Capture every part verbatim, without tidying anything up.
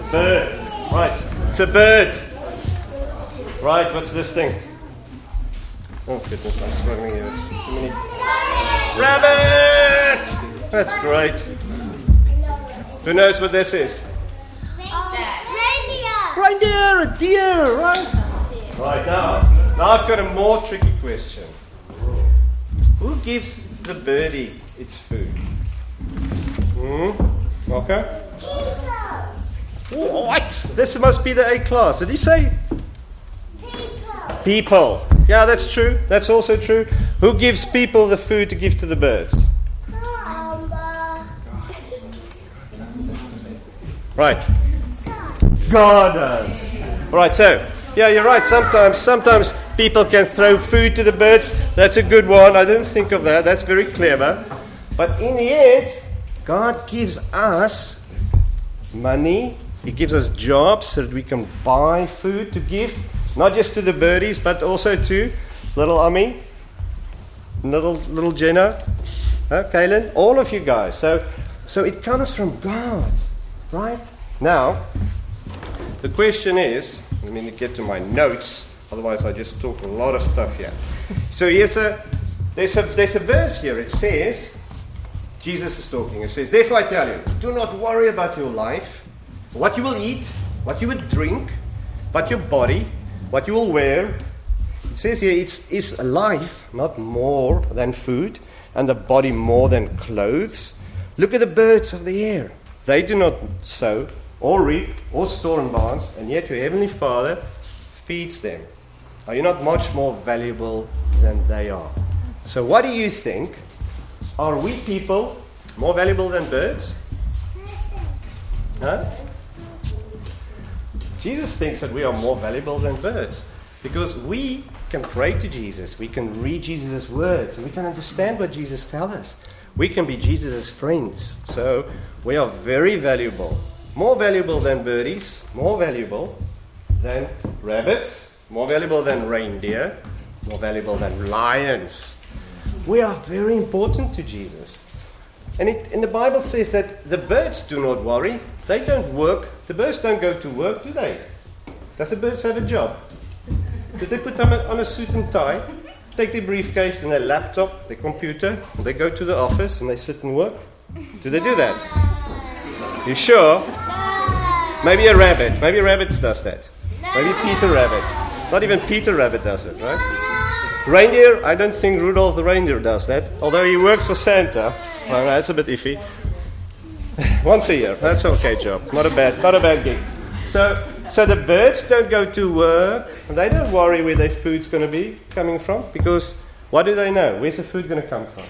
Bird. Right. It's a bird. Right, what's this thing? Oh goodness, I'm struggling here. Too many. Rabbit! That's great. Who knows what this is? Reindeer. Reindeer, a deer, right? Right, now, now I've got a more tricky question. Who gives the birdie its food? Hmm? Okay. What? This must be the A class. Did he say? People. People. Yeah, that's true. That's also true. Who gives people the food to give to the birds? Um, uh, Right. God does. Right, so, yeah, you're right. Sometimes, sometimes people can throw food to the birds. That's a good one. I didn't think of that. That's very clever. But in the end, God gives us money. He gives us jobs so that we can buy food to give, not just to the birdies, but also to little Ami, little little Jenna, huh, Kaylin, all of you guys. So, so it comes from God, right? Now, the question is, let me get to my notes, otherwise I just talk a lot of stuff here. So here's a, there's a, there's a verse here. It says, Jesus is talking. It says, therefore I tell you, do not worry about your life, what you will eat, what you will drink, but your body, what you will wear. It says here, it's is life not more than food, and the body more than clothes. Look at the birds of the air. They do not sow, or reap, or store in barns, and yet your heavenly Father feeds them. Are you not much more valuable than they are? So what do you think? Are we people more valuable than birds? Huh? Jesus thinks that we are more valuable than birds because we can pray to Jesus, we can read Jesus' words, and we can understand what Jesus tells us. We can be Jesus' friends. So we are very valuable. More valuable than birdies, more valuable than rabbits, more valuable than reindeer, more valuable than lions. We are very important to Jesus. And, it, and the Bible says that the birds do not worry. They don't work. The birds don't go to work, do they? Does the birds have a job? Do they put them on a suit and tie, take their briefcase and their laptop, their computer, and they go to the office and they sit and work? Do they do that? You sure? Maybe a rabbit. Maybe a rabbit does that. Maybe Peter Rabbit. Not even Peter Rabbit does it, right? Reindeer, I don't think Rudolph the reindeer does that. Although he works for Santa. Well, that's a bit iffy. Once a year. That's an okay job. Not a bad, not a bad gig. So, so the birds don't go to work. And they don't worry where their food's going to be coming from. Because what do they know? Where's the food going to come from?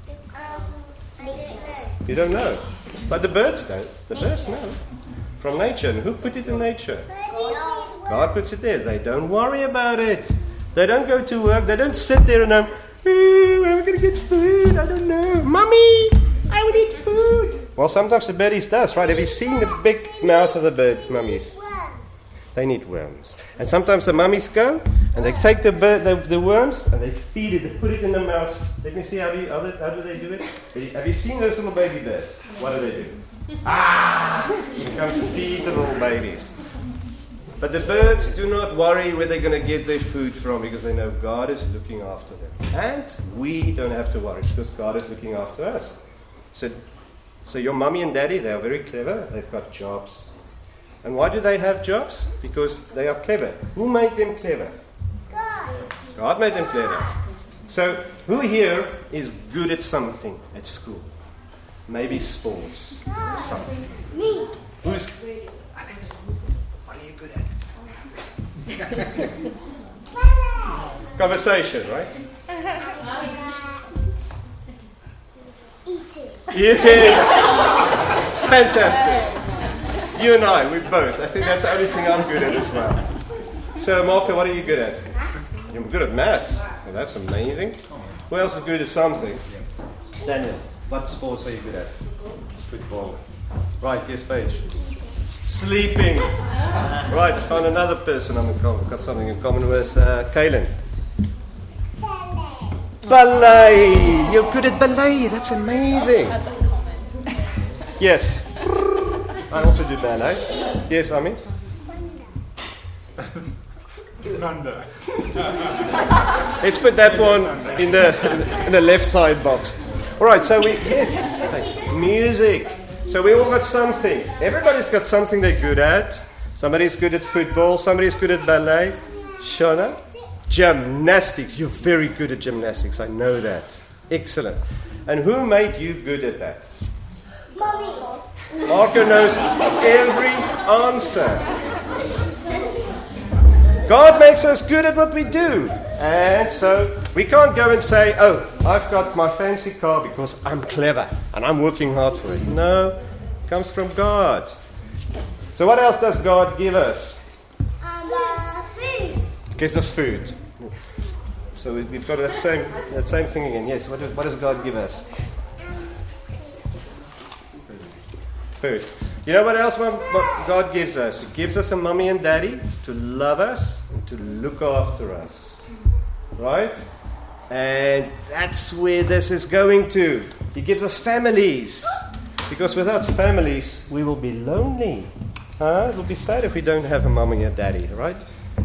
You don't know. But the birds don't. The birds know. From nature. And who put it in nature? God puts it there. They don't worry about it. They don't go to work. They don't sit there and go, ooh, where are we going to get food? I don't know. Mummy, I would eat food. Well, sometimes the birdies does, right? Have you seen the big mouth of the bird mummies? They need worms. And sometimes the mummies go and they take the, bird, the, the worms and they feed it. They put it in the mouth. Let me see how, do you, how, they, how do they do it. Have you seen those little baby birds? What do they do? Ah! They come to feed the little babies. But the birds do not worry where they're going to get their food from because they know God is looking after them. And we don't have to worry because God is looking after us. So, so your mommy and daddy, they are very clever. They've got jobs. And why do they have jobs? Because they are clever. Who made them clever? God. God made them clever. So who here is good at something at school? Maybe sports or something. Me. Who's Alex? What are you good at? Conversation, right? Eating. Eating. Fantastic. You and I, we both. I think that's the only thing I'm good at as well. So, Marco, what are you good at? You're good at maths. Well, that's amazing. Who else is good at something? Daniel, what sports are you good at? Football. Right, yes, Paige. Sleeping. Right, I found another person I'm in common, got something in common with. Uh, Kaylin. Ballet. Ballet. You're good at ballet. That's amazing. Yes. I also do ballet. Yes, Ami? Thunder. Let's put that one in the in the left side box. All right, so we, yes, music. So we all got something. Everybody's got something they're good at. Somebody's good at football. Somebody's good at ballet. Shona? Gymnastics. You're very good at gymnastics. I know that. Excellent. And who made you good at that? Mommy. Marco knows every answer. God makes us good at what we do. And so we can't go and say, oh, I've got my fancy car because I'm clever and I'm working hard for it. No, it comes from God. So what else does God give us? Um, uh, food. He gives us food. So we- we've got that same that same thing again. Yes, what, do, what does God give us? Food. You know what else what what God gives us? He gives us a mummy and daddy to love us and to look after us. Right? And that's where this is going to. He gives us families. Because without families, we will be lonely. Huh? It will be sad if we don't have a mummy and daddy, right?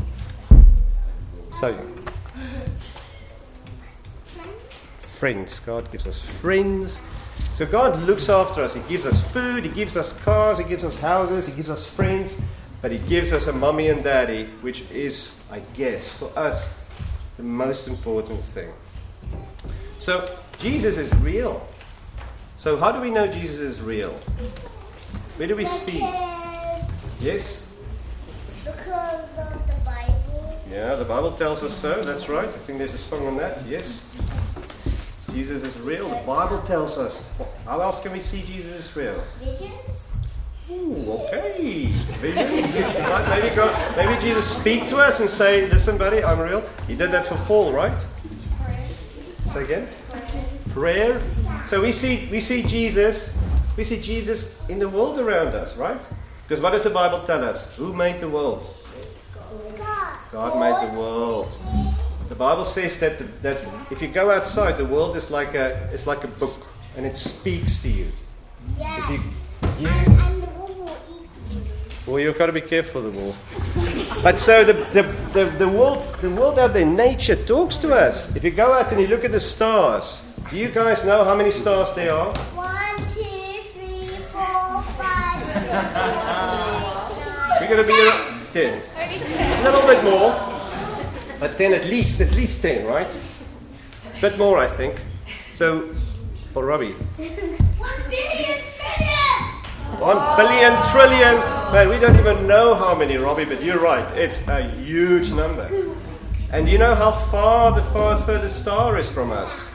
So, friends. God gives us friends. So God looks after us. He gives us food, He gives us cars, He gives us houses, He gives us friends, but He gives us a mummy and daddy, which is, I guess, for us, the most important thing. So Jesus is real. So how do we know Jesus is real? Where do we see? Yes? Because of the Bible. Yeah, the Bible tells us so. That's right. I think there's a song on that. Yes. Jesus is real. The Bible tells us. How else can we see Jesus is real? Visions. Ooh, okay. Visions. Right, maybe, God, maybe Jesus speak to us and say, listen, buddy, I'm real. He did that for Paul, right? Say again? Prayer. So we see we see Jesus, we see Jesus in the world around us, right? Because what does the Bible tell us? Who made the world? God. God made the world. The Bible says that the, that if you go outside, the world is like a it's like a book, and it speaks to you. Yes. If you And, yes. and the wolf will eat you. Well, you've got to be careful, the wolf. But so the, the, the, the world the world out there, nature talks to us. If you go out and you look at the stars, do you guys know how many stars there are? One, two, three, four, five, six, seven, eight, nine. We're going to be around ten. A little bit more. But ten at least, at least ten, right? A bit more, I think. So, for Robbie. One billion trillion. One billion trillion. Man, we don't even know how many, Robbie, but you're right. It's a huge number. And you know how far the far furthest star is from us?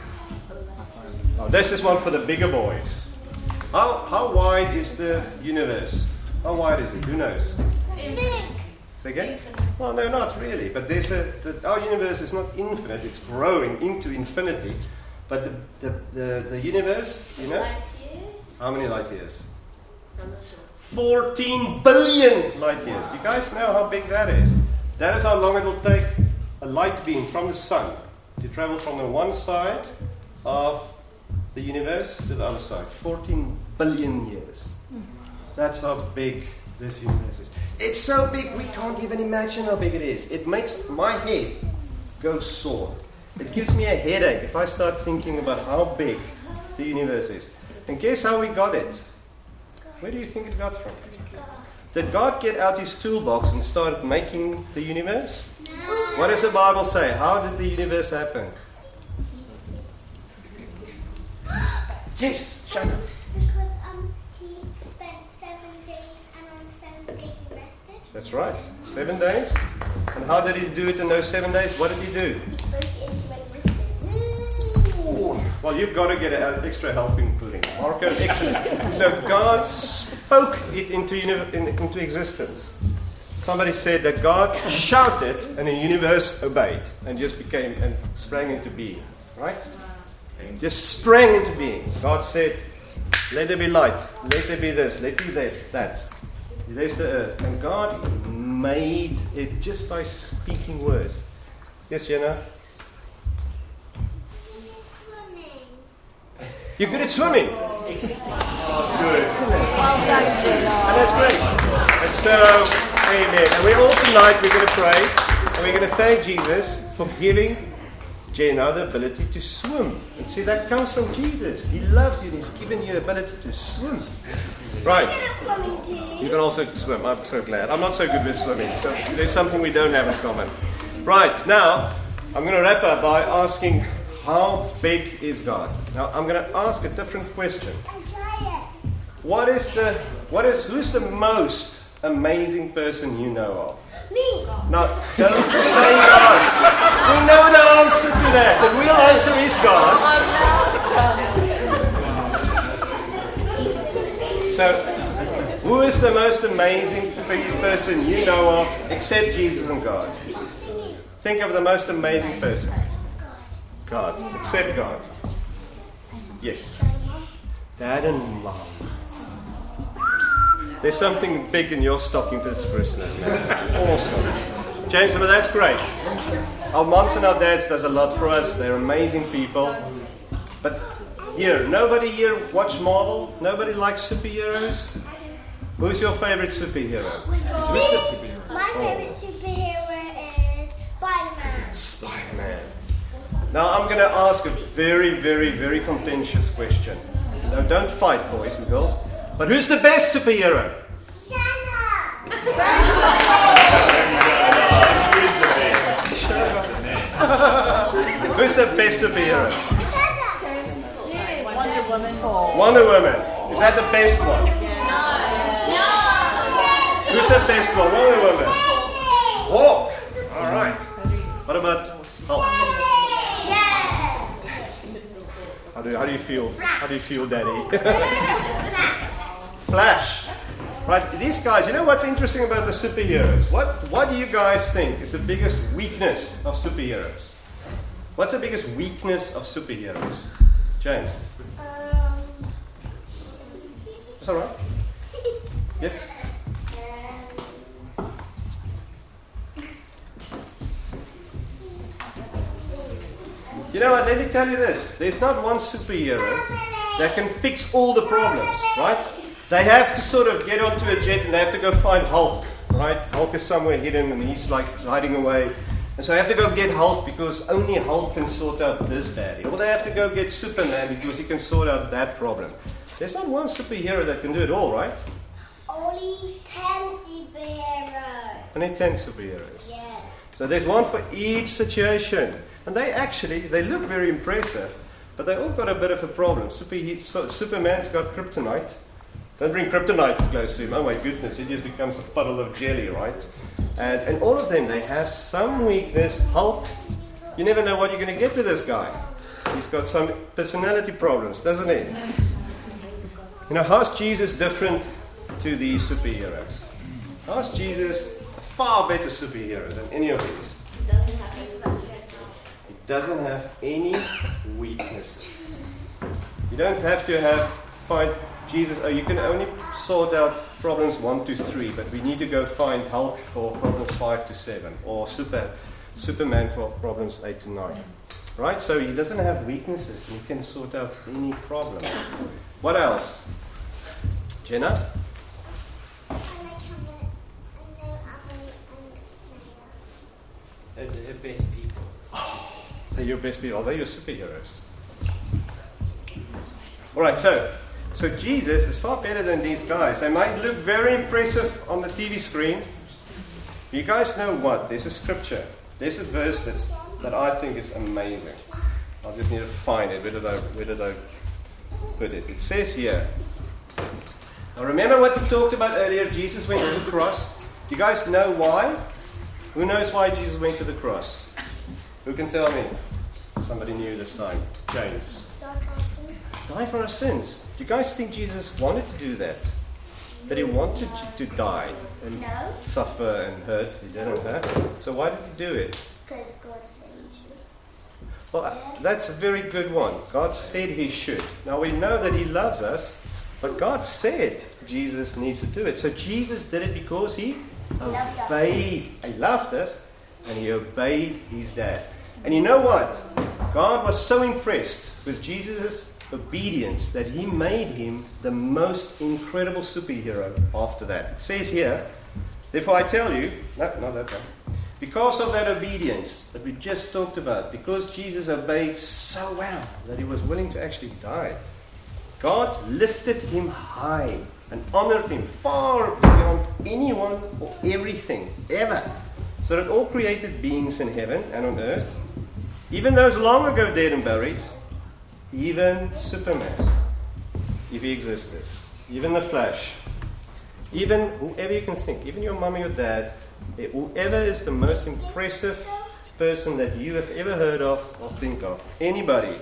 Oh, this is one for the bigger boys. How how wide is the universe? How wide is it? Who knows? It's big. Say again? Well, no, not really. But there's a the, our universe is not infinite. It's growing into infinity. But the the, the, the universe, you know, how many light years? I'm not sure. fourteen billion light years. Do you guys know how big that is? That is how long it will take a light beam from the sun to travel from the one side of the universe to the other side. fourteen billion years. That's how big this universe is. It's so big we can't even imagine how big it is. It makes my head go sore. It gives me a headache if I start thinking about how big the universe is. And guess how we got it? Where do you think it got from? Did God get out his toolbox and started making the universe? What does the Bible say? How did the universe happen? Yes, Shannon. Because um, he spent seven days and on the seventh day he rested. That's right. Seven days. And how did he do it in those seven days? What did he do? He spoke it into existence. Ooh. Well, you've got to get an extra helping pudding. Marco, excellent. So God spoke it into, uni- in, into existence. Somebody said that God shouted and the universe obeyed and just became and sprang into being. Right? Just sprang into being. God said, let there be light. Let there be this. Let there be that. that. There's the earth. And God made it just by speaking words. Yes, Jenna? Swimming. You're good at swimming. Oh, good. Excellent. And that's great. And so, amen. And we're all tonight, we're going to pray. And we're going to thank Jesus for giving Jenna the ability to swim. And see, that comes from Jesus. He loves you and He's given you the ability to swim. Right. You can also swim. I'm so glad. I'm not so good with swimming. So there's something we don't have in common. Right. Now, I'm going to wrap up by asking, how big is God? Now, I'm going to ask a different question. What is the, what is, who's the most amazing person you know of? Me. Now, don't say God. We know the answer to that. The real answer is God. So, who is the most amazing person you know of except Jesus and God? Think of the most amazing person. God. Except God. Yes. Dad and Mom. There's something big in your stocking for this Christmas, man. Awesome. James, but that's great. Our moms and our dads does a lot for us. They're amazing people. But here, nobody here watch Marvel? Nobody likes superheroes? Who's your favorite superhero? Who's the superhero? My favorite superhero is Spider-Man. Spider-Man. Now I'm going to ask a very, very, very contentious question. Now don't fight, boys and girls. But who's the best superhero? Santa! Who's the best superhero? Wonder Woman. Wonder Woman. Is that the best one? Who's the best one? Wonder Woman. Hawk. All right. What about Hulk? How do, how do you feel? How do you feel, Daddy? Flash. Right, these guys, you know what's interesting about the superheroes? What what do you guys think is the biggest weakness of superheroes? What's the biggest weakness of superheroes? James? Um, That's all right. Yes? You know what, let me tell you this. There's not one superhero that can fix all the problems, right? They have to sort of get onto a jet and they have to go find Hulk, right? Hulk is somewhere hidden and he's like hiding away. And so they have to go get Hulk because only Hulk can sort out this badly. Or they have to go get Superman because he can sort out that problem. There's not one superhero that can do it all, right? only ten superheroes. Only ten superheroes. Yes. So there's one for each situation. And they actually, they look very impressive, but they all got a bit of a problem. Super, so Superman's got kryptonite. Don't bring kryptonite close to him. Oh my goodness, he just becomes a puddle of jelly, right? And, and all of them, they have some weakness. Hulk, you never know what you're going to get with this guy. He's got some personality problems, doesn't he? You know, how's Jesus different to these superheroes? How's Jesus a far better superhero than any of these? He doesn't have any weaknesses. You don't have to have find Jesus. Oh, you can only sort out problems one to three, but we need to go find Hulk for problems five to seven, or Super Superman for problems eight to nine. Right? So he doesn't have weaknesses. He can sort out any problem. What else? Jenna? They're the best people. Oh, they're your best people. They're your superheroes. Alright, so so Jesus is far better than these guys. They might look very impressive on the T V screen. You guys know what? There's a scripture. There's a verse that's, that I think is amazing. I just need to find it. Where did I, where did I put it? It says here. Now remember what we talked about earlier? Jesus went to the cross. Do you guys know why? Who knows why Jesus went to the cross? Who can tell me? Somebody knew this time. James. Die for our sins. Do you guys think Jesus wanted to do that? That he wanted to, to die and No. suffer and hurt? He didn't hurt. So why did he do it? Because God says you. Well, uh, that's a very good one. God said he should. Now we know that he loves us, but God said Jesus needs to do it. So Jesus did it because he Loved us. obeyed. He loved us and he obeyed his dad. And you know what? God was so impressed with Jesus' obedience that he made him the most incredible superhero after that. It says here, therefore I tell you, no, not that one. Because of that obedience that we just talked about, because Jesus obeyed so well that he was willing to actually die, God lifted him high and honored him far beyond anyone or everything ever, so that all created beings in heaven and on earth, even those long ago dead and buried, even Superman, if he existed, even the Flash, even whoever you can think, even your mum or your dad, whoever is the most impressive person that you have ever heard of or think of, anybody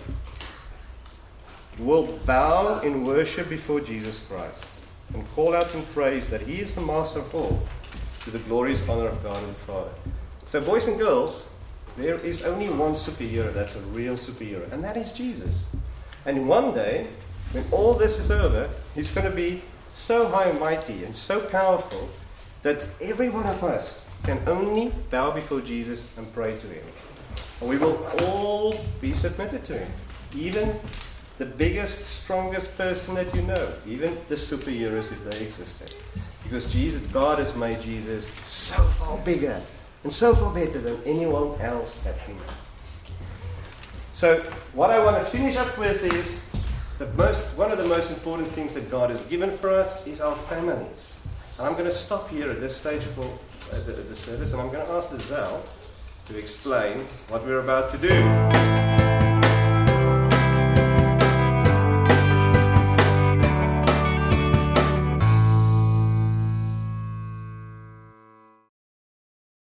will bow in worship before Jesus Christ and call out in praise that he is the master of all, to the glorious honor of God and the Father. So boys and girls, there is only one superhero that's a real superhero, and that is Jesus. And one day, when all this is over, he's going to be so high and mighty and so powerful that every one of us can only bow before Jesus and pray to him. And we will all be submitted to him. Even the biggest, strongest person that you know, even the superheroes if they existed. Because Jesus, God has made Jesus so far bigger and so far better than anyone else that we know. So what I want to finish up with is the most, one of the most important things that God has given for us is our families. And I'm going to stop here at this stage for uh, the, the service, and I'm going to ask Lizelle to explain what we're about to do.